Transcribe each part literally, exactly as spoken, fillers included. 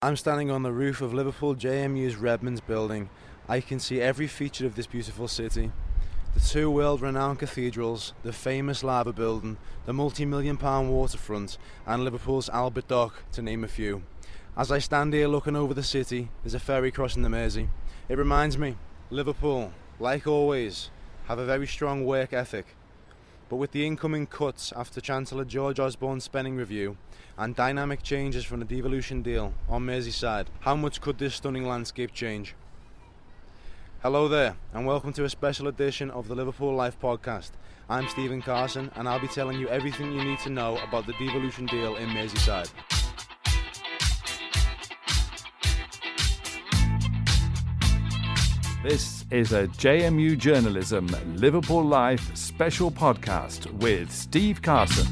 I'm standing on the roof of Liverpool J M U's Redmond's building. I can see every feature of this beautiful city. The two world-renowned cathedrals, the famous Labour building, the multi-million pound waterfront, and Liverpool's Albert Dock, to name a few. As I stand here looking over the city, there's a ferry crossing the Mersey. It reminds me, Liverpool, like always, have a very strong work ethic. But with the incoming cuts after Chancellor George Osborne's spending review and dynamic changes from the devolution deal on Merseyside, how much could this stunning landscape change? Hello there, and welcome to a special edition of the Liverpool Life podcast. I'm Stephen Carson, and I'll be telling you everything you need to know about the devolution deal in Merseyside. This is a J M U Journalism Liverpool Life special podcast with Steve Carson.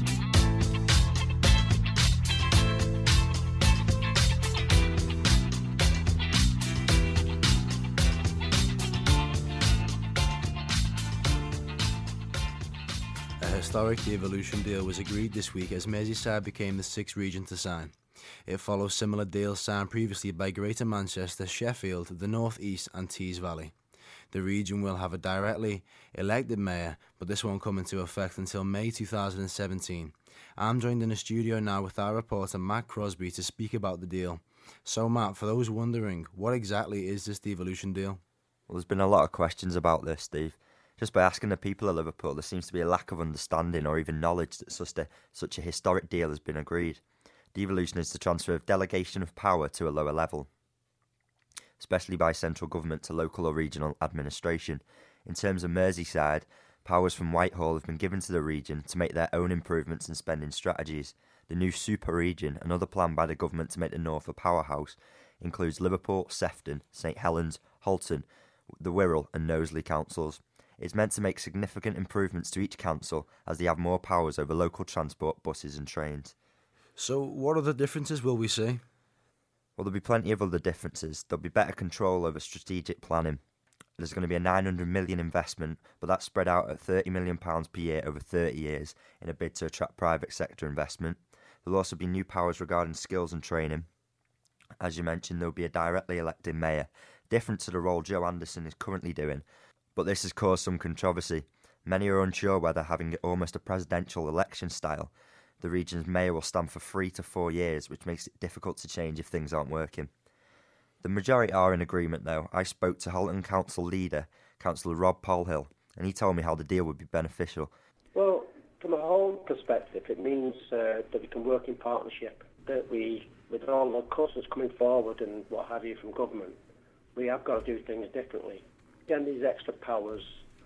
A historic devolution deal was agreed this week as Merseyside became the sixth region to sign. It follows similar deals signed previously by Greater Manchester, Sheffield, the North East and Tees Valley. The region will have a directly elected mayor, but this won't come into effect until May two thousand seventeen. I'm joined in the studio now with our reporter Matt Crosby to speak about the deal. So Matt, for those wondering, what exactly is this devolution deal? Well, there's been a lot of questions about this, Steve. Just by asking the people of Liverpool, there seems to be a lack of understanding or even knowledge that such a, such a historic deal has been agreed. Devolution is the transfer of delegation of power to a lower level, especially by central government to local or regional administration. In terms of Merseyside, powers from Whitehall have been given to the region to make their own improvements and spending strategies. The new super region, another plan by the government to make the north a powerhouse, includes Liverpool, Sefton, St Helens, Halton, the Wirral and Knowsley councils. It's meant to make significant improvements to each council as they have more powers over local transport, buses and trains. So what other differences will we see? Well, there'll be plenty of other differences. There'll be better control over strategic planning. There's going to be a nine hundred million pounds investment, but that's spread out at thirty million pounds per year over thirty years in a bid to attract private sector investment. There'll also be new powers regarding skills and training. As you mentioned, there'll be a directly elected mayor, different to the role Joe Anderson is currently doing, but this has caused some controversy. Many are unsure whether having almost a presidential election style, the region's mayor will stand for three to four years, which makes it difficult to change if things aren't working. The majority are in agreement, though. I spoke to Halton Council leader, Councillor Rob Polhill, and he told me how the deal would be beneficial. Well, from a whole perspective, it means uh, that we can work in partnership, that we, with all the costs that's coming forward and what have you from government, we have got to do things differently. Again, these extra powers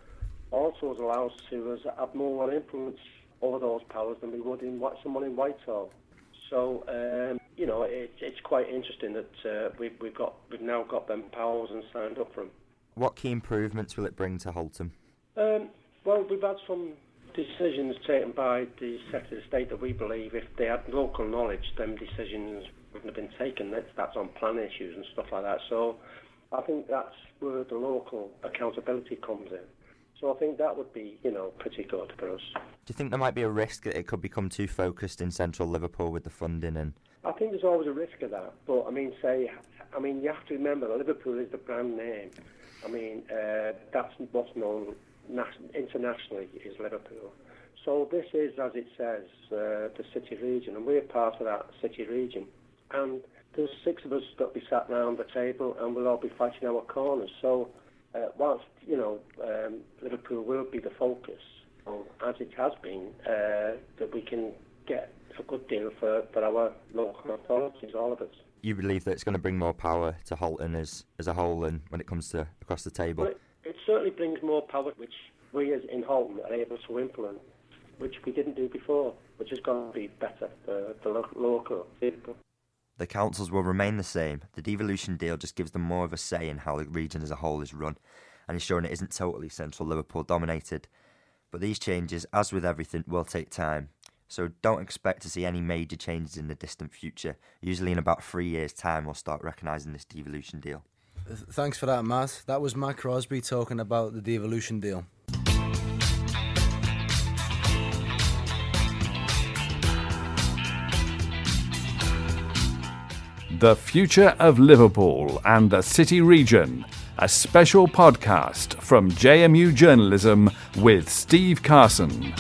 also allow us to us have more influence over those powers than we would in what someone in Whitehall. So um, you know, it, it's quite interesting that uh, we've we've got we've now got them powers and signed up for them. What key improvements will it bring to Halton? Um, well, we've had some decisions taken by the Secretary of State that we believe, if they had local knowledge, them decisions wouldn't have been taken. That's that's on plan issues and stuff like that. So I think that's where the local accountability comes in. So I think that would be, you know, pretty good for us. Do you think there might be a risk that it could become too focused in central Liverpool with the funding? And I think there's always a risk of that. But I mean, say, I mean, you have to remember that Liverpool is the brand name. I mean, uh, that's what's known internationally is Liverpool. So this is, as it says, uh, the city region, and we're part of that city region. And there's six of us that be sat round the table, and we'll all be fighting our corners. So Uh, whilst, you know, um, Liverpool will be the focus, as it has been, uh, that we can get a good deal for, for our local authorities, all of us. You believe that it's going to bring more power to Halton as, as a whole and when it comes to across the table? Well, it, it certainly brings more power, which we as in Halton are able to implement, which we didn't do before, which is going to be better for the lo- local people. The councils will remain the same. The devolution deal just gives them more of a say in how the region as a whole is run and ensuring it isn't totally central Liverpool dominated. But these changes, as with everything, will take time. So don't expect to see any major changes in the distant future. Usually in about three years' time we'll start recognising this devolution deal. Thanks for that, Matt. That was Matt Crosby talking about the devolution deal. The Future of Liverpool and the City Region, a special podcast from J M U Journalism with Steve Carson.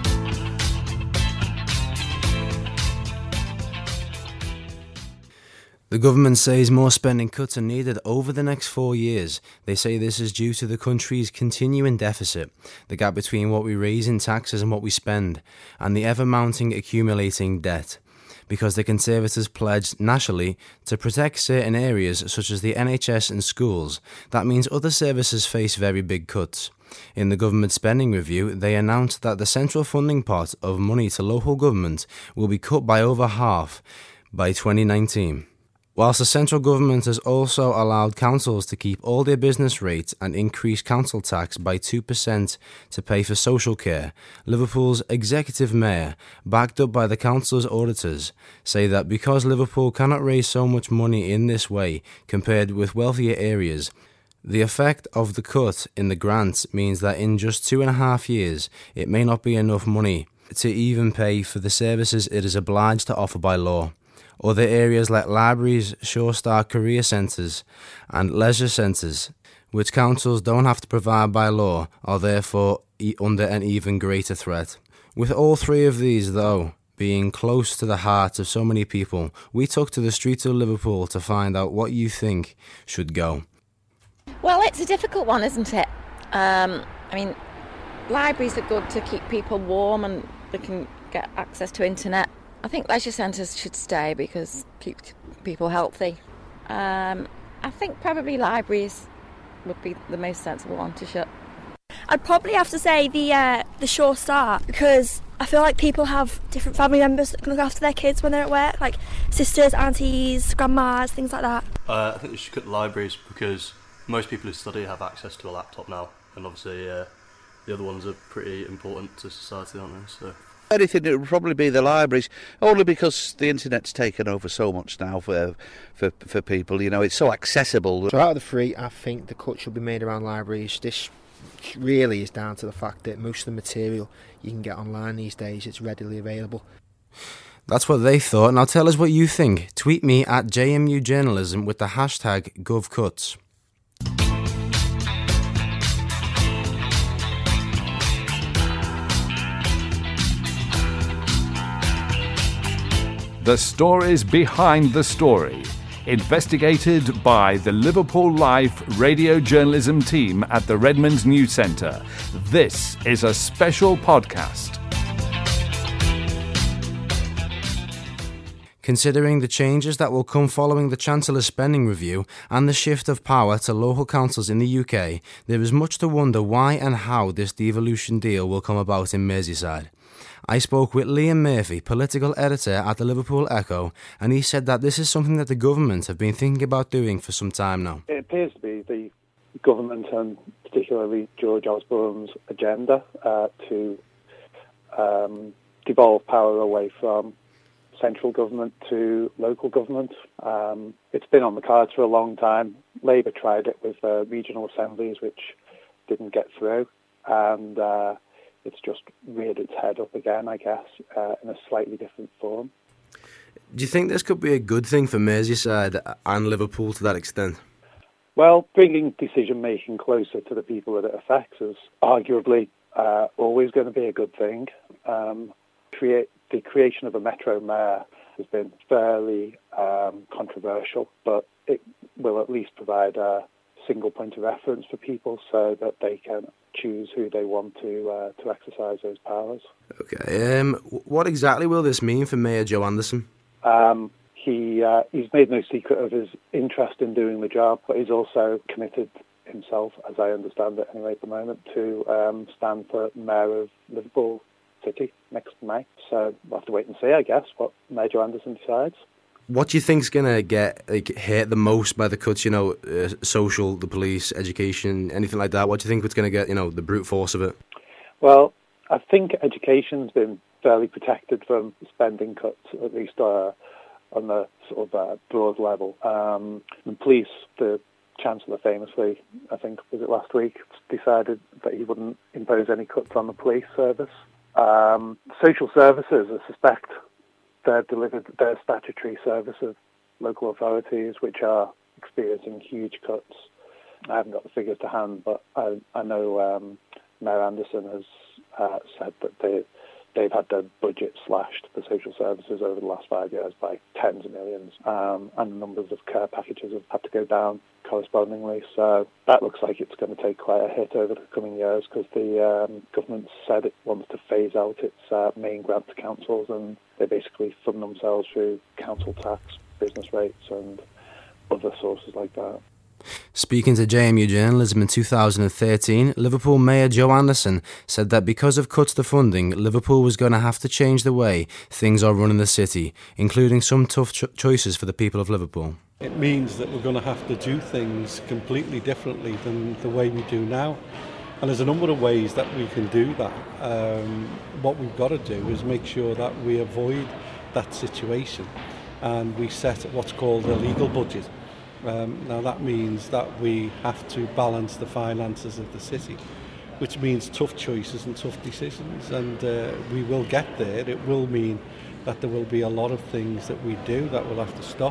The government says more spending cuts are needed over the next four years. They say this is due to the country's continuing deficit, the gap between what we raise in taxes and what we spend, and the ever-mounting accumulating debt. Because the Conservatives pledged nationally to protect certain areas such as the N H S and schools, that means other services face very big cuts. In the government spending review, they announced that the central funding pot of money to local government will be cut by over half by twenty nineteen. Whilst the central government has also allowed councils to keep all their business rates and increase council tax by two percent to pay for social care, Liverpool's executive mayor, backed up by the council's auditors, say that because Liverpool cannot raise so much money in this way compared with wealthier areas, the effect of the cut in the grants means that in just two and a half years it may not be enough money to even pay for the services it is obliged to offer by law. Other areas like libraries, Sure Start career centres and leisure centres, which councils don't have to provide by law, are therefore e- under an even greater threat. With all three of these, though, being close to the heart of so many people, we took to the streets of Liverpool to find out what you think should go. Well, it's a difficult one, isn't it? Um, I mean, libraries are good to keep people warm and they can get access to internet. I think leisure centres should stay because keep people healthy. Um, I think probably libraries would be the most sensible one to shut. I'd probably have to say the uh, the Sure Start, because I feel like people have different family members that can look after their kids when they're at work, like sisters, aunties, grandmas, things like that. Uh, I think they should cut the libraries because most people who study have access to a laptop now, and obviously uh, the other ones are pretty important to society, aren't they? So. Anything, it would probably be the libraries, only because the internet's taken over so much now for for for people. You know, it's so accessible. So out of the three, I think the cut should be made around libraries. This really is down to the fact that most of the material you can get online these days. It's readily available. That's what they thought. Now tell us what you think. Tweet me at J M U Journalism with the hashtag GovCuts. The stories behind the story, investigated by the Liverpool Life radio journalism team at the Redmond News Centre. This is a special podcast. Considering the changes that will come following the Chancellor's spending review and the shift of power to local councils in the U K, there is much to wonder why and how this devolution deal will come about in Merseyside. I spoke with Liam Murphy, political editor at the Liverpool Echo, and he said that this is something that the government have been thinking about doing for some time now. It appears to be the government and particularly George Osborne's agenda uh, to um, devolve power away from central government to local government. Um, it's been on the cards for a long time. Labour tried it with uh, regional assemblies, which didn't get through, and uh, it's just reared its head up again, I guess, uh, in a slightly different form. Do you think this could be a good thing for Merseyside and Liverpool to that extent? Well, bringing decision-making closer to the people that it affects is arguably uh, always going to be a good thing. Um, create, the creation of a Metro Mayor has been fairly um, controversial, but it will at least provide a single point of reference for people so that they can choose who they want to uh, to exercise those powers. Okay. Um, what exactly will this mean for Mayor Joe Anderson? Um, he uh, he's made no secret of his interest in doing the job, but he's also committed himself, as I understand it anyway at the moment, to um, stand for Mayor of Liverpool City next May. So we'll have to wait and see, I guess, what Mayor Joe Anderson decides. What do you think's going to get like, hit the most by the cuts, you know, uh, social, the police, education, anything like that? What do you think is going to get, you know, the brute force of it? Well, I think education's been fairly protected from spending cuts, at least uh, on the sort of uh, broad level. Um, the police, the Chancellor famously, I think, was it last week, decided that he wouldn't impose any cuts on the police service. Um, social services, I suspect, they've delivered their statutory service of local authorities, which are experiencing huge cuts. I haven't got the figures to hand, but I, I know um, Mayor Anderson has uh, said that they, they've had their budget slashed for social services over the last five years by tens of millions, um, and the numbers of care packages have had to go down correspondingly. So that looks like it's going to take quite a hit over the coming years, because the um, government said it wants to phase out its uh, main grant to councils, and they basically fund themselves through council tax, business rates and other sources like that. Speaking to J M U Journalism in two thousand thirteen, Liverpool Mayor Joe Anderson said that because of cuts to funding, Liverpool was going to have to change the way things are run in the city, including some tough cho- choices for the people of Liverpool. It means that we're going to have to do things completely differently than the way we do now. And there's a number of ways that we can do that. Um, what we've got to do is make sure that we avoid that situation, and we set what's called a legal budget. Um, now that means that we have to balance the finances of the city, which means tough choices and tough decisions, and uh, we will get there. It will mean that there will be a lot of things that we do that we'll have to stop,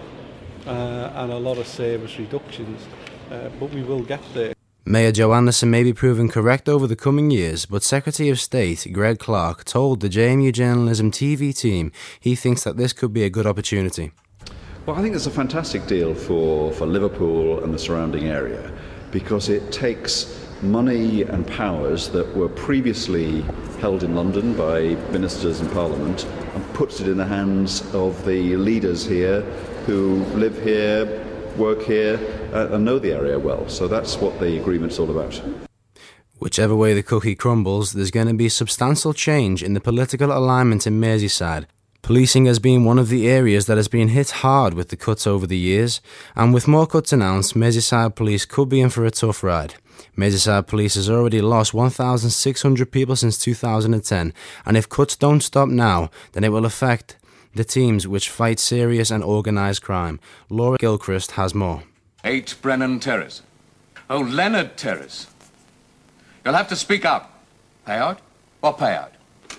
uh, and a lot of service reductions, uh, but we will get there. Mayor Joe Anderson may be proven correct over the coming years, but Secretary of State Greg Clark told the J M U Journalism T V team he thinks that this could be a good opportunity. Well, I think it's a fantastic deal for, for Liverpool and the surrounding area, because it takes money and powers that were previously held in London by ministers and Parliament and puts it in the hands of the leaders here who live here, work here uh, and know the area well. So that's what the agreement's all about. Whichever way the cookie crumbles, there's going to be substantial change in the political alignment in Merseyside. Policing has been one of the areas that has been hit hard with the cuts over the years, and with more cuts announced, Merseyside Police could be in for a tough ride. Merseyside Police has already lost one thousand six hundred people since two thousand ten, and if cuts don't stop now, then it will affect the teams which fight serious and organised crime. Laura Gilchrist has more. Eight Brennan Terrace. Oh, Leonard Terrace. You'll have to speak up. Payout? What payout?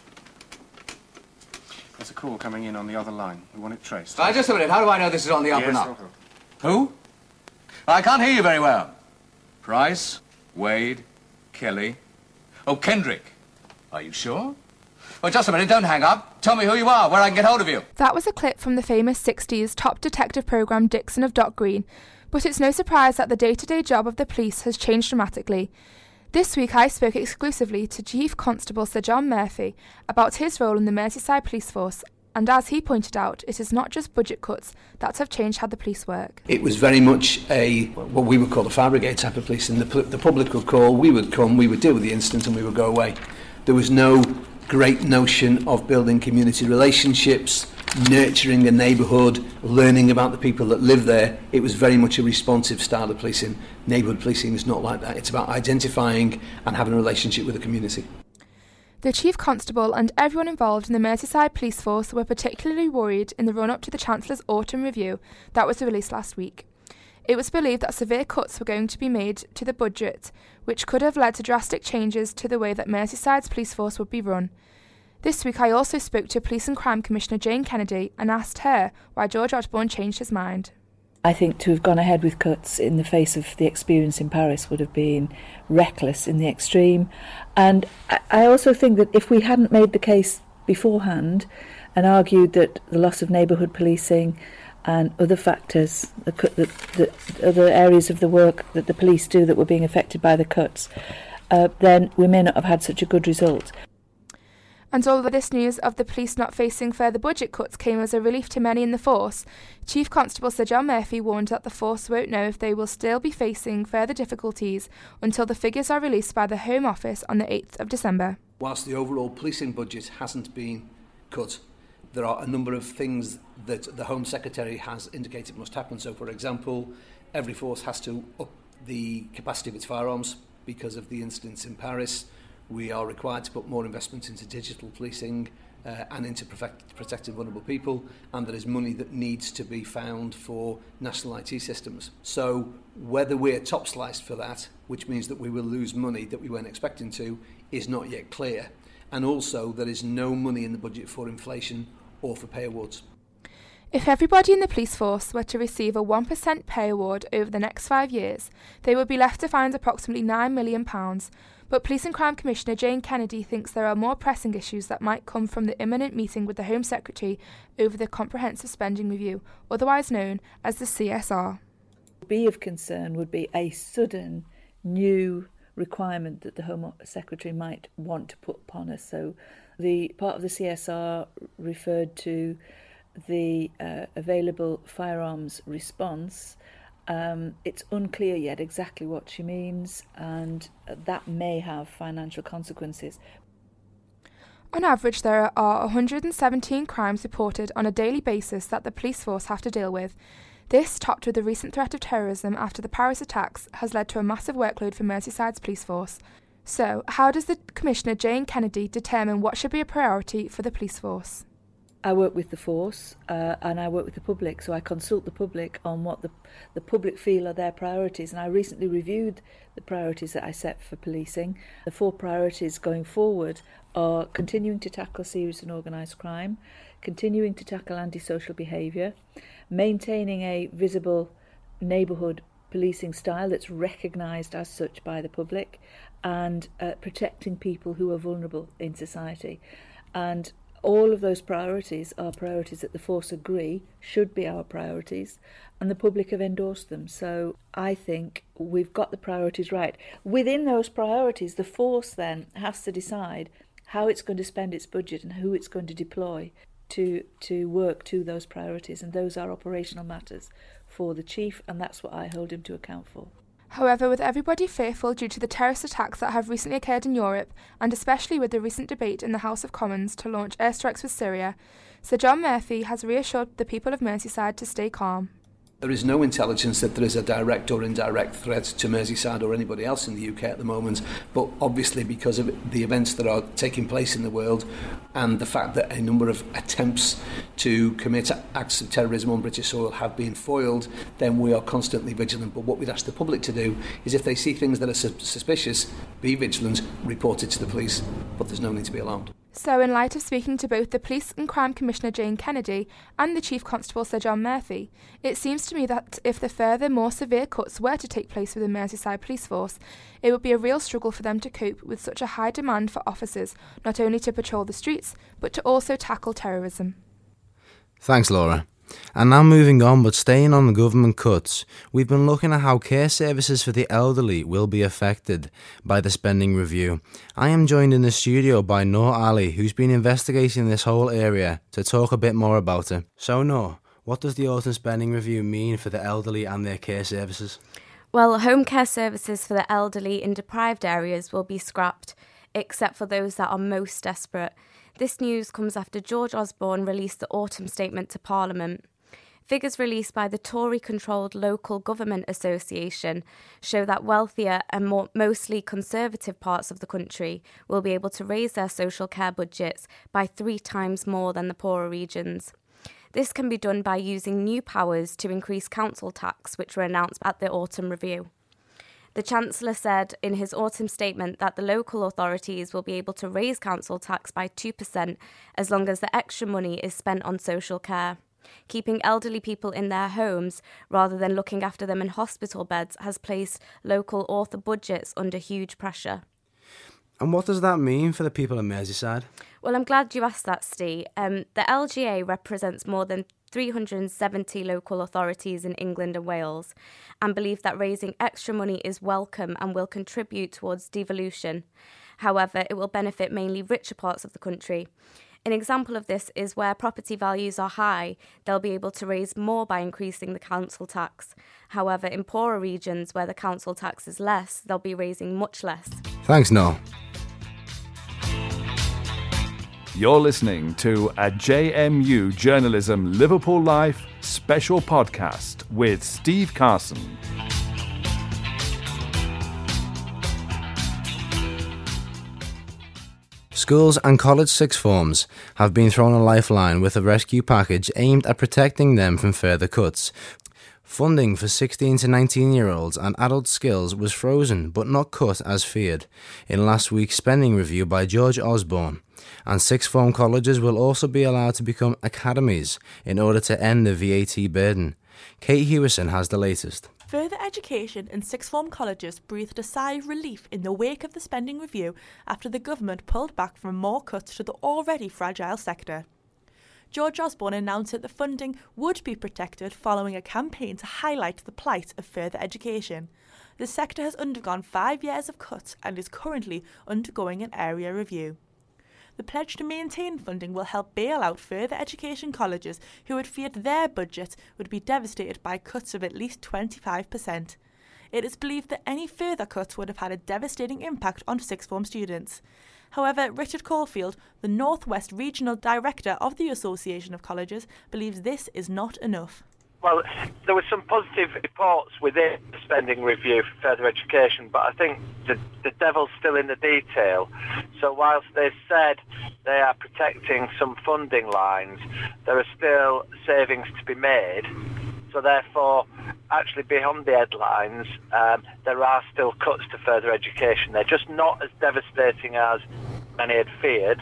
There's a call coming in on the other line. We want it traced. Uh, just a minute. How do I know this is on the up yes, and up? okay. Who? I can't hear you very well. Price, Wade, Kelly. Oh, Kendrick. Are you sure? Oh, just a minute. Don't hang up. Tell me who you are, where I can get hold of you. That was a clip from the famous sixties top detective programme Dixon of Dock Green, but it's no surprise that the day-to-day job of the police has changed dramatically. This week I spoke exclusively to Chief Constable Sir John Murphy about his role in the Merseyside Police Force, and as he pointed out, it is not just budget cuts that have changed how the police work. It was very much a, what we would call a fire brigade type of policing. The, the public would call, we would come, we would deal with the incident and we would go away. There was no great notion of building community relationships, nurturing a neighbourhood, learning about the people that live there. It was very much a responsive style of policing. Neighbourhood policing is not like that. It's about identifying and having a relationship with the community. The Chief Constable and everyone involved in the Merseyside Police Force were particularly worried in the run-up to the Chancellor's Autumn Review that was released last week. It was believed that severe cuts were going to be made to the budget, which could have led to drastic changes to the way that Merseyside's police force would be run. This week I also spoke to Police and Crime Commissioner Jane Kennedy and asked her why George Osborne changed his mind. I think to have gone ahead with cuts in the face of the experience in Paris would have been reckless in the extreme. And I also think that if we hadn't made the case beforehand and argued that the loss of neighbourhood policing and other factors, the, the, the other areas of the work that the police do that were being affected by the cuts, uh, then we may not have had such a good result. And although this news of the police not facing further budget cuts came as a relief to many in the force, Chief Constable Sir John Murphy warned that the force won't know if they will still be facing further difficulties until the figures are released by the Home Office on the eighth of December. Whilst the overall policing budget hasn't been cut, there are a number of things that the Home Secretary has indicated must happen. So, for example, every force has to up the capacity of its firearms because of the incidents in Paris. We are required to put more investment into digital policing uh, and into protect, protecting vulnerable people, and there is money that needs to be found for national I T systems. So whether we're top sliced for that, which means that we will lose money that we weren't expecting to, is not yet clear. And also there is no money in the budget for inflation or for pay awards. If everybody in the police force were to receive a one percent pay award over the next five years, they would be left to find approximately nine million pounds. But Police and Crime Commissioner Jane Kennedy thinks there are more pressing issues that might come from the imminent meeting with the Home Secretary over the Comprehensive Spending Review, otherwise known as the C S R. Be of concern would be a sudden new requirement that the Home Secretary might want to put upon us. So the part of the C S R referred to the uh, available firearms response. Um, it's unclear yet exactly what she means, and that may have financial consequences. On average, there are one hundred seventeen crimes reported on a daily basis that the police force have to deal with. This, topped with the recent threat of terrorism after the Paris attacks, has led to a massive workload for Merseyside's police force. So, how does the Commissioner Jane Kennedy determine what should be a priority for the police force? I work with the force uh, and I work with the public, so I consult the public on what the, the public feel are their priorities, and I recently reviewed the priorities that I set for policing. The four priorities going forward are continuing to tackle serious and organised crime, continuing to tackle antisocial behaviour, maintaining a visible neighbourhood policing style that's recognised as such by the public, and uh, protecting people who are vulnerable in society. And all of those priorities are priorities that the force agree should be our priorities, and the public have endorsed them. So I think we've got the priorities right. Within those priorities, the force then has to decide how it's going to spend its budget and who it's going to deploy to to work to those priorities, and those are operational matters for the chief, and that's what I hold him to account for. However, with everybody fearful due to the terrorist attacks that have recently occurred in Europe, and especially with the recent debate in the House of Commons to launch airstrikes with Syria, Sir John Murphy has reassured the people of Merseyside to stay calm. There is no intelligence that there is a direct or indirect threat to Merseyside or anybody else in the U K at the moment, but obviously because of the events that are taking place in the world and the fact that a number of attempts to commit acts of terrorism on British soil have been foiled, then we are constantly vigilant. But what we'd ask the public to do is, if they see things that are su- suspicious, be vigilant, report it to the police, but there's no need to be alarmed. So, in light of speaking to both the Police and Crime Commissioner Jane Kennedy and the Chief Constable Sir John Murphy, it seems to me that if the further, more severe cuts were to take place within Merseyside Police Force, it would be a real struggle for them to cope with such a high demand for officers, not only to patrol the streets, but to also tackle terrorism. Thanks, Laura. And now moving on, but staying on the government cuts, we've been looking at how care services for the elderly will be affected by the spending review. I am joined in the studio by Noor Ali, who's been investigating this whole area, to talk a bit more about it. So Noor, what does the autumn spending review mean for the elderly and their care services? Well, home care services for the elderly in deprived areas will be scrapped, except for those that are most desperate. This news comes after George Osborne released the autumn statement to Parliament. Figures released by the Tory-controlled Local Government Association show that wealthier and more mostly conservative parts of the country will be able to raise their social care budgets by three times more than the poorer regions. This can be done by using new powers to increase council tax, which were announced at the autumn review. The Chancellor said in his autumn statement that the local authorities will be able to raise council tax by two percent as long as the extra money is spent on social care. Keeping elderly people in their homes rather than looking after them in hospital beds has placed local author budgets under huge pressure. And what does that mean for the people of Merseyside? Well, I'm glad you asked that, Steve. Um, the L G A represents more than three hundred seventy local authorities in England and Wales, and believe that raising extra money is welcome and will contribute towards devolution. However, it will benefit mainly richer parts of the country. An example of this is where property values are high, they'll be able to raise more by increasing the council tax. However, in poorer regions where the council tax is less, they'll be raising much less. Thanks, Noel. You're listening to a J M U Journalism Liverpool Life special podcast with Steve Carson. Schools and college sixth forms have been thrown a lifeline with a rescue package aimed at protecting them from further cuts. Funding for sixteen to nineteen year olds and adult skills was frozen but not cut as feared in last week's spending review by George Osborne. And sixth form colleges will also be allowed to become academies in order to end the V A T burden. Kate Hewison has the latest. Further education in sixth form colleges breathed a sigh of relief in the wake of the spending review after the government pulled back from more cuts to the already fragile sector. George Osborne announced that the funding would be protected following a campaign to highlight the plight of further education. The sector has undergone five years of cuts and is currently undergoing an area review. The pledge to maintain funding will help bail out further education colleges who had feared their budget would be devastated by cuts of at least twenty-five percent. It is believed that any further cuts would have had a devastating impact on sixth form students. However, Richard Caulfield, the North West Regional Director of the Association of Colleges, believes this is not enough. Well, there were some positive reports within the spending review for further education, but I think the, the devil's still in the detail. So whilst they've said they are protecting some funding lines, there are still savings to be made. So therefore, actually beyond the headlines, um, there are still cuts to further education. They're just not as devastating as many had feared.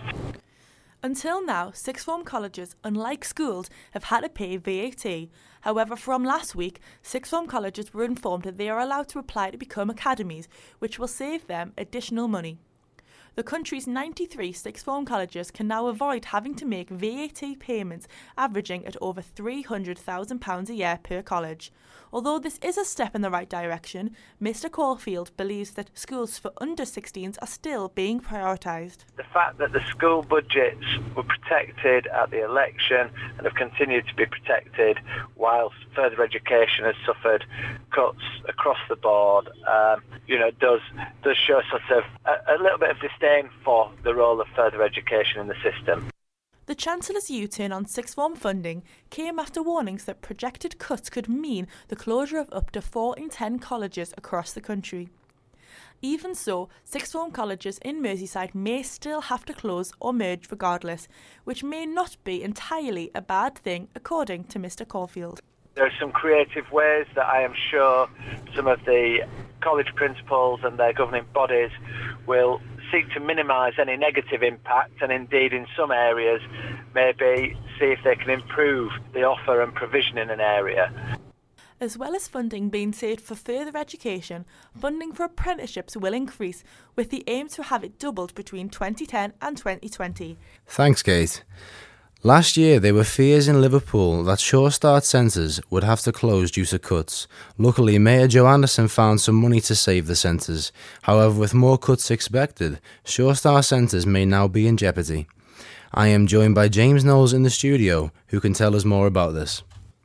Until now, sixth form colleges, unlike schools, have had to pay V A T. However, from last week, sixth form colleges were informed that they are allowed to apply to become academies, which will save them additional money. The country's ninety-three sixth form colleges can now avoid having to make V A T payments averaging at over three hundred thousand pounds a year per college. Although this is a step in the right direction, Mr Caulfield believes that schools for under sixteens are still being prioritised. The fact that the school budgets were protected at the election and have continued to be protected whilst further education has suffered cuts across the board, um, you know, does does show sort of a, a little bit of disdain for the role of further education in the system. The Chancellor's U-turn on sixth form funding came after warnings that projected cuts could mean the closure of up to four in ten colleges across the country. Even so, sixth form colleges in Merseyside may still have to close or merge regardless, which may not be entirely a bad thing according to Mr Caulfield. There are some creative ways that I am sure some of the college principals and their governing bodies will seek to minimise any negative impact, and indeed in some areas maybe see if they can improve the offer and provision in an area. As well as funding being saved for further education, funding for apprenticeships will increase, with the aim to have it doubled between twenty ten and twenty twenty. Thanks, Kate. Last year, there were fears in Liverpool that Sure Start centres would have to close due to cuts. Luckily, Mayor Joe Anderson found some money to save the centres. However, with more cuts expected, Sure Start centres may now be in jeopardy. I am joined by James Knowles in the studio, who can tell us more about this.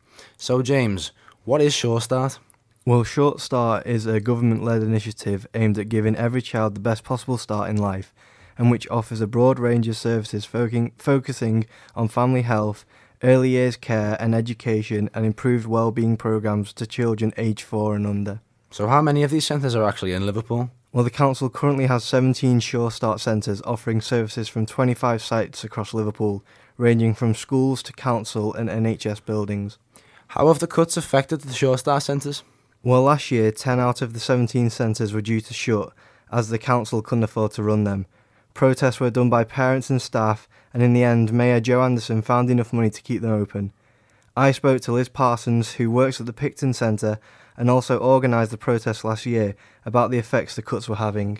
So, James, what is Sure Start? Well, Sure Start is a government-led initiative aimed at giving every child the best possible start in life, and which offers a broad range of services focusing, focusing on family health, early years care and education, and improved wellbeing programmes to children aged four and under. So how many of these centres are actually in Liverpool? Well, the council currently has seventeen Sure Start centres offering services from twenty-five sites across Liverpool, ranging from schools to council and N H S buildings. How have the cuts affected the Sure Start centres? Well, last year, ten out of the seventeen centres were due to shut, as the council couldn't afford to run them. Protests were done by parents and staff, and in the end, Mayor Joe Anderson found enough money to keep them open. I spoke to Liz Parsons, who works at the Picton Centre and also organised the protest last year, about the effects the cuts were having.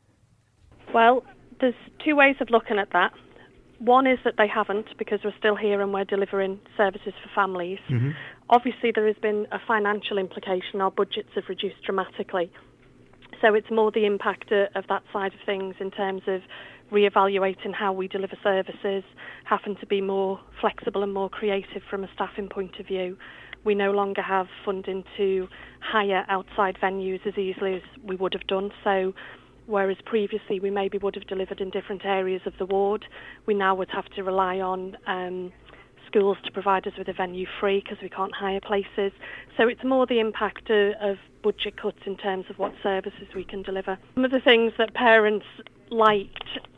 Well, there's two ways of looking at that. One is that they haven't, because we're still here and we're delivering services for families. Mm-hmm. Obviously, there has been a financial implication. Our budgets have reduced dramatically. So it's more the impact of that side of things in terms of re-evaluating how we deliver services, having to be more flexible and more creative from a staffing point of view. We no longer have funding to hire outside venues as easily as we would have done. So whereas previously we maybe would have delivered in different areas of the ward, we now would have to rely on um, schools to provide us with a venue free because we can't hire places. So it's more the impact of, of budget cuts in terms of what services we can deliver. Some of the things that parents liked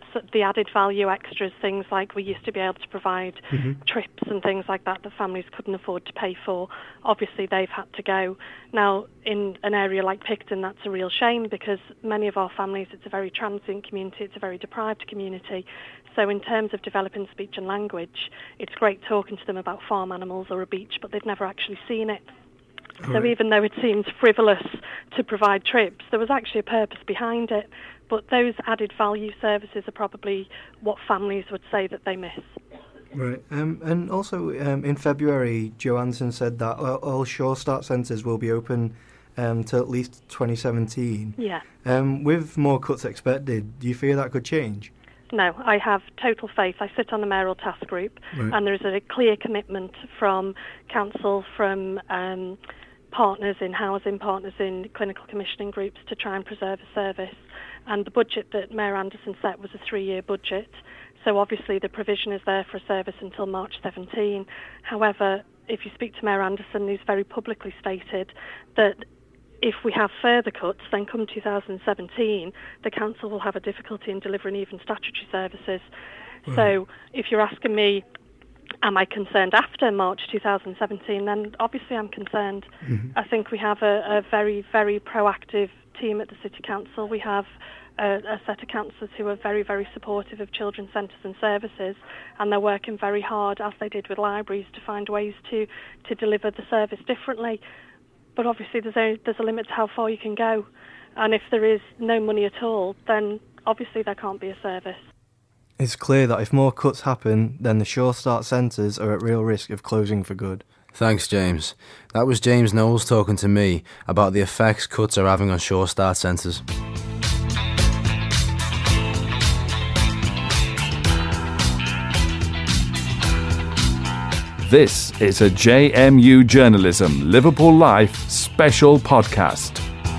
the added value extras, things like we used to be able to provide Mm-hmm. trips and things like that that families couldn't afford to pay for. Obviously, they've had to go. Now, in an area like Picton, that's a real shame because many of our families, it's a very transient community, it's a very deprived community. So in terms of developing speech and language, it's great talking to them about farm animals or a beach, but they've never actually seen it. So Right. even though it seems frivolous to provide trips, there was actually a purpose behind it. But those added value services are probably what families would say that they miss. Right, um, and also um, in February, Joe Anderson said that all, all Sure Start centres will be open um, till at least twenty seventeen. Yeah. Um, with more cuts expected, do you fear that could change? No, I have total faith. I sit on the mayoral task group, Right. and there is a clear commitment from council, from um, partners in housing, partners in clinical commissioning groups to try and preserve a service. And the budget that Mayor Anderson set was a three-year budget. So obviously the provision is there for a service until March seventeenth. However, if you speak to Mayor Anderson, he's very publicly stated that if we have further cuts, then come two thousand seventeen, the council will have a difficulty in delivering even statutory services. Right. So if you're asking me, am I concerned after March two thousand seventeen, then obviously I'm concerned. Mhm. I think we have a, a very, very proactive team at the City Council. We have a, a set of councillors who are very, very supportive of children's centres and services, and they're working very hard, as they did with libraries, to find ways to, to deliver the service differently. But obviously there's a, there's a limit to how far you can go. And if there is no money at all, then obviously there can't be a service. It's clear that if more cuts happen, then the Sure Start centres are at real risk of closing for good. Thanks, James. That was James Knowles talking to me about the effects cuts are having on Sure Start centres. This is a J M U Journalism Liverpool Life special podcast.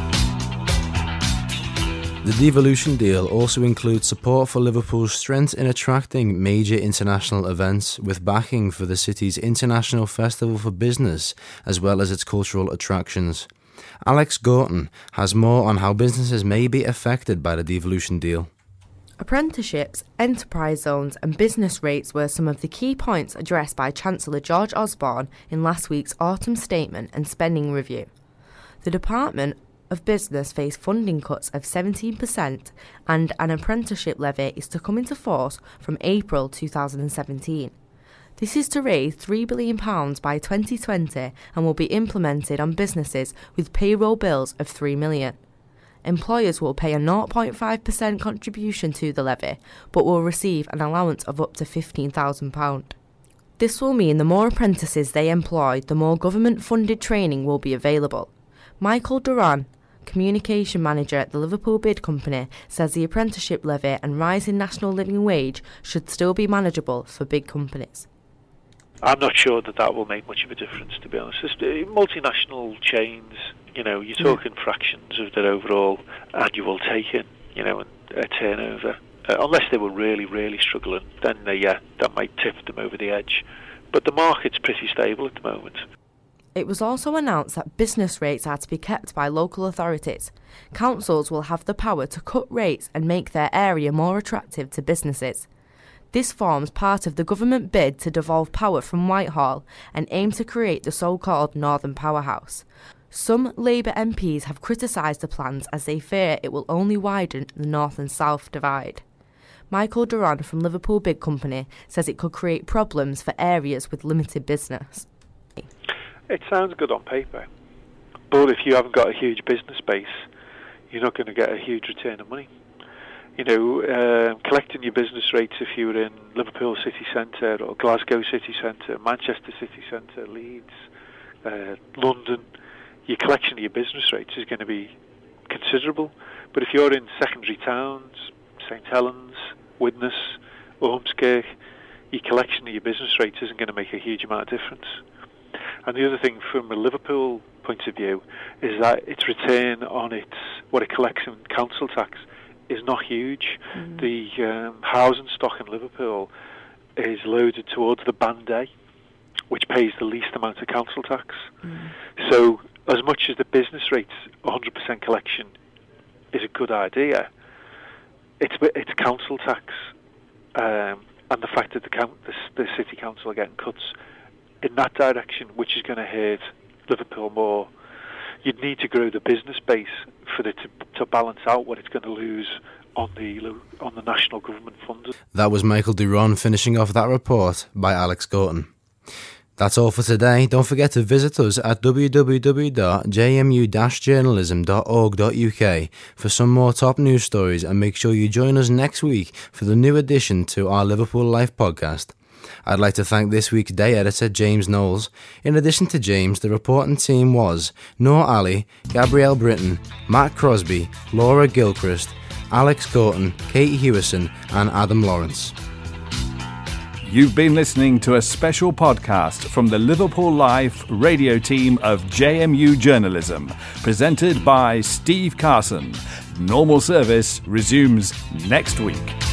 The devolution deal also includes support for Liverpool's strength in attracting major international events, with backing for the city's International Festival for Business, as well as its cultural attractions. Alex Gorton has more on how businesses may be affected by the devolution deal. Apprenticeships, enterprise zones and business rates were some of the key points addressed by Chancellor George Osborne in last week's autumn statement and spending review. The Department of Business face funding cuts of seventeen percent, and an apprenticeship levy is to come into force from April two thousand seventeen. This is to raise three billion pounds by twenty twenty and will be implemented on businesses with payroll bills of three million pounds. Employers will pay a zero point five percent contribution to the levy, but will receive an allowance of up to fifteen thousand pounds. This will mean the more apprentices they employ, the more government-funded training will be available. Michael Duran, Communication Manager at the Liverpool Bid Company, says the apprenticeship levy and rising national living wage should still be manageable for big companies. I'm not sure that that will make much of a difference, to be honest. It's, uh, multinational chains, you know, you're talking fractions of their overall annual take-in, you know, and uh, turnover. Uh, unless they were really, really struggling, then uh, yeah, that might tip them over the edge. But the market's pretty stable at the moment. It was also announced that business rates are to be kept by local authorities. Councils will have the power to cut rates and make their area more attractive to businesses. This forms part of the government bid to devolve power from Whitehall and aim to create the so-called Northern Powerhouse. Some Labour M Ps have criticised the plans as they fear it will only widen the north and south divide. Michael Duran from Liverpool Bid Company says it could create problems for areas with limited business. It sounds good on paper, but if you haven't got a huge business base, you're not going to get a huge return of money. You know, uh, collecting your business rates if you were in Liverpool city centre or Glasgow city centre, Manchester city centre, Leeds, uh, London, your collection of your business rates is going to be considerable. But if you're in secondary towns, St Helens, Widnes, Ormskirk, your collection of your business rates isn't going to make a huge amount of difference. And the other thing from a Liverpool point of view is that its return on its what it collects in council tax is not huge. Mm. The um, housing stock in Liverpool is loaded towards the Band A, which pays the least amount of council tax. Mm. So as much as the business rates one hundred percent collection is a good idea, it's it's council tax um, and the fact that the, count, the the city council are getting cuts in that direction, which is going to hurt Liverpool more. You'd need to grow the business base for it to, to balance out what it's going to lose on the on the national government funds. That was Michael Duron finishing off that report by Alex Gorton. That's all for today. Don't forget to visit us at w w w dot j m u dash journalism dot org dot u k for some more top news stories, and make sure you join us next week for the new addition to our Liverpool Life podcast. I'd like to thank this week's day editor, James Knowles. In addition to James, the reporting team was Noor Ali, Gabrielle Britton, Matt Crosby, Laura Gilchrist, Alex Gorton, Katie Hewison and Adam Lawrence. You've been listening to a special podcast from the Liverpool Life radio team of J M U Journalism, presented by Steve Carson. Normal service resumes next week.